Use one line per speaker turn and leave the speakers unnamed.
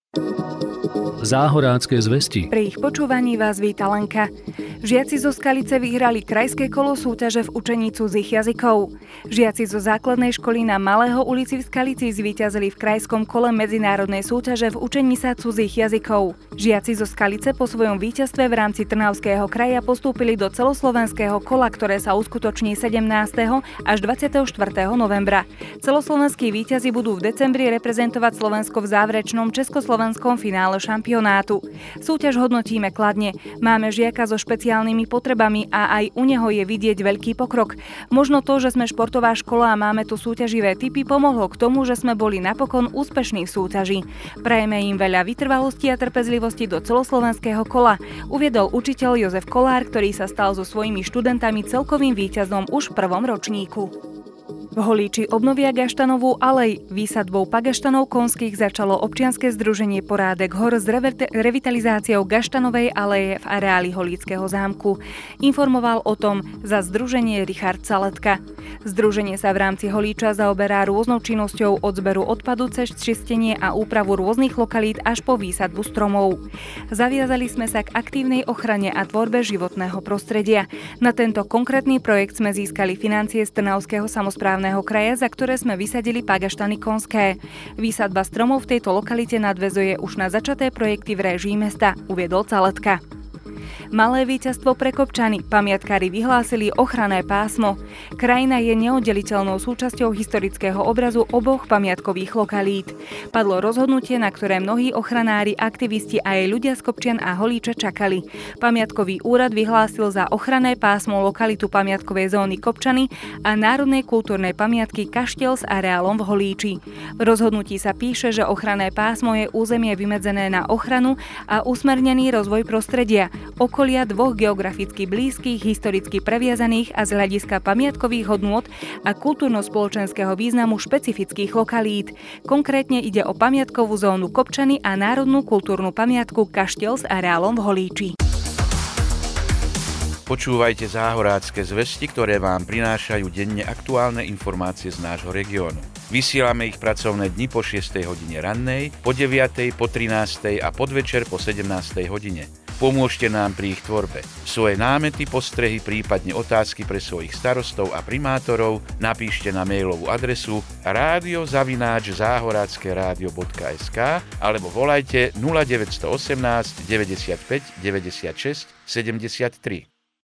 Záhorácké zvesti.
Pri ich počúvaní vás víta Lenka. Žiaci zo Skalice vyhrali krajské kolo súťaže v učení cudzích jazykov. Žiaci zo základnej školy na Malého ulici v Skalici zvíťazili v krajskom kole medzinárodnej súťaže v učení sa cudzích jazykov. Žiaci zo Skalice po svojom víťazstve v rámci Trnavského kraja postúpili do celoslovenského kola, ktoré sa uskutoční 17. až 24. novembra. Celoslovenskí víťazi budú v decembri reprezentovať Slovensko v záverečnom československom finále šampionátu. Súťaž hodnotíme kladne. Máme žiaka so špeciálnymi potrebami a aj u neho je vidieť veľký pokrok. Možno to, že sme športová škola a máme tu súťaživé typy, pomohlo k tomu, že sme boli napokon úspešní v súťaži. Prajeme im veľa vytrvalosti a trpezlivosti do celoslovenského kola, uviedol učiteľ Jozef Kolár, ktorý sa stal so svojimi študentami celkovým víťazom už v prvom ročníku. V Holíči obnovia Gaštanovú alej. Výsadbou pagaštanov konských začalo občianske združenie Porádek hor s revitalizáciou Gaštanovej aleje v areáli Holíckeho zámku. Informoval o tom za združenie Richard Caletka. Združenie sa v rámci Holíča zaoberá rôznou činnosťou od zberu odpadu cez čistenie a úpravu rôznych lokalít až po výsadbu stromov. Zaviazali sme sa k aktívnej ochrane a tvorbe životného prostredia. Na tento konkrétny projekt sme získali financie z Trnavského samosprávneho kraja, za ktoré sme vysadili pagaštany konské. Výsadba stromov v tejto lokalite nadväzuje už na začaté projekty v réžii mesta, uviedol Caletka. Malé víťazstvo pre Kopčany. Pamiatkári vyhlásili ochranné pásmo. Krajina je neoddeliteľnou súčasťou historického obrazu oboch pamiatkových lokalít. Padlo rozhodnutie, na ktoré mnohí ochranári, aktivisti a aj ľudia z Kopčian a Holíča čakali. Pamiatkový úrad vyhlásil za ochranné pásmo lokalitu pamiatkovej zóny Kopčany a národnej kultúrnej pamiatky Kaštiel s areálom v Holíči. V rozhodnutí sa píše, že ochranné pásmo je územie vymedzené na ochranu a usmernený rozvoj prostredia, okolia dvoch geograficky blízkych, historicky previazaných a z hľadiska pamiatkových hodnôt a kultúrno-spoločenského významu špecifických lokalít. Konkrétne ide o pamiatkovú zónu Kopčany a národnú kultúrnu pamiatku Kaštiel s areálom v Holíči.
Počúvajte Záhorácké zvesti, ktoré vám prinášajú denne aktuálne informácie z nášho regiónu. Vysielame ich pracovné dni po 6. hodine rannej, po 9., po 13. a podvečer po 17. hodine. Pomôžte nám pri ich tvorbe. Svoje námety, postrehy, prípadne otázky pre svojich starostov a primátorov napíšte na mailovú adresu radio@zahorackeradio.sk alebo volajte 0918 95 96 73.